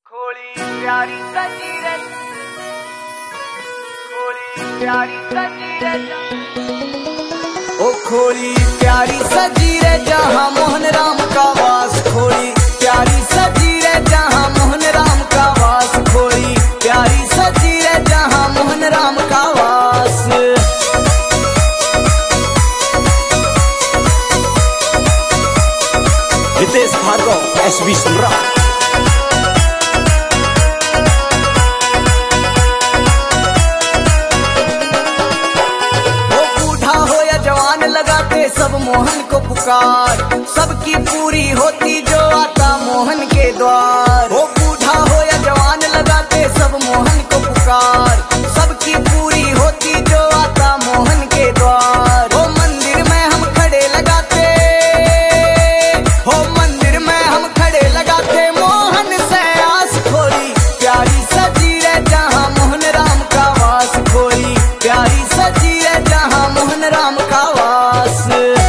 खोली प्यारी सजीरत, खोली प्यारी सजीरत, ओ खोली प्यारी सजीरे जहाँ मोहन राम का वास। खोली प्यारी सजीरे जहाँ मोहन राम का वास। खोली प्यारी सजीरे जहाँ मोहन राम का वास। रितेश भार्गव एसबी सम्राट। लगाते सब मोहन को पुकार, सबकी पूरी होती जो आता मोहन के द्वार। हो बूढ़ा हो या जवान लगाते सब मोहन को पुकार, सबकी पूरी होती जो आता मोहन के द्वार। हो मंदिर में हम खड़े लगाते, हो मंदिर में हम खड़े लगाते मोहन से आस। खोली प्यारी सजीरे जहाँ मोहन राम का वास। खोली प्यारी सजीरे जहाँ मोहन राम का वास।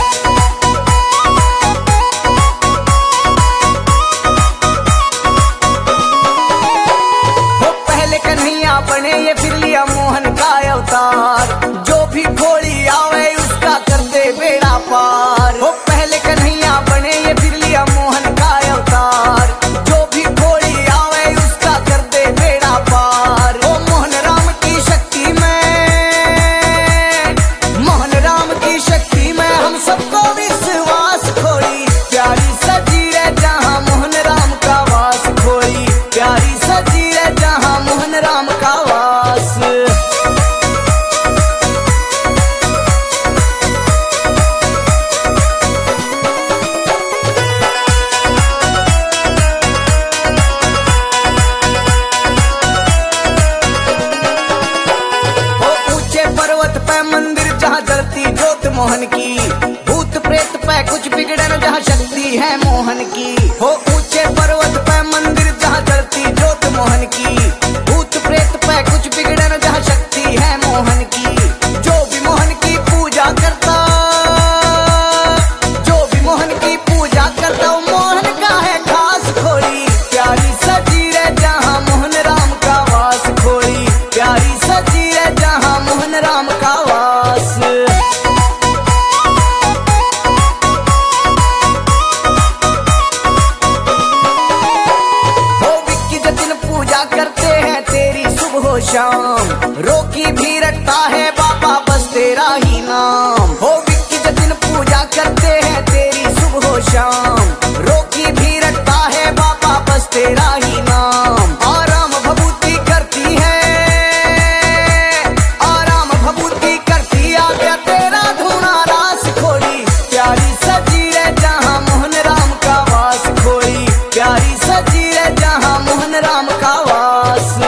हो पहले कन्हैया बने ये फिर लिया मोहन का अवतार। जो भी खोली आवे उसका कर दे बेड़ा पार। हो पहले कन्हैया बने ये फिर लिया मोहन का अवतार। जो भी खोली आवे उसका कर दे बेड़ा पार। हो मोहन राम की शक्ति में, मोहन राम की शक्ति में हम सबको विश्वास। खोली प्यारी सजीरे जहाँ मोहन राम का वास। खोली प्यारी सजीरे जहाँ मोहन राम का वास। पर्वत पे मंदिर जहाँ जलती ज्योत मोहन की। भूत प्रेत पे कुछ बिगड़न जहाँ शक्ति है मोहन की। हो ऊंचे पर्वत पे मंदिर जहाँ जलती ज्योत मोहन की। भूत प्रेत पे कुछ बिगड़न जहाँ शक्ति है मोहन की। जो भी मोहन की पूजा करता, जो भी मोहन की पूजा करता वो मोहन का है खास। खोली प्यारी सजीरे जहाँ मोहन राम का वास। खोली प्यारी सजीरे जहाँ मोहन राम का वास। हो विक्की जतिन पूजा करते हैं तेरी सुबह शाम। रोकी भी रखता है बाबा बस तेरा ही नाम। हो विक्की जतिन पूजा करते हैं तेरी सुबह शाम। रोकी भी रखता है बाबा बस तेरा ही नाम। आराम भभूति करती है, आराम भभूति करती आ गया तेरा धुना रास। खोली प्यारी सजीरे जहाँ मोहन राम का वास। खोली प्यारी सजीरे जहाँ मोहन राम का वास।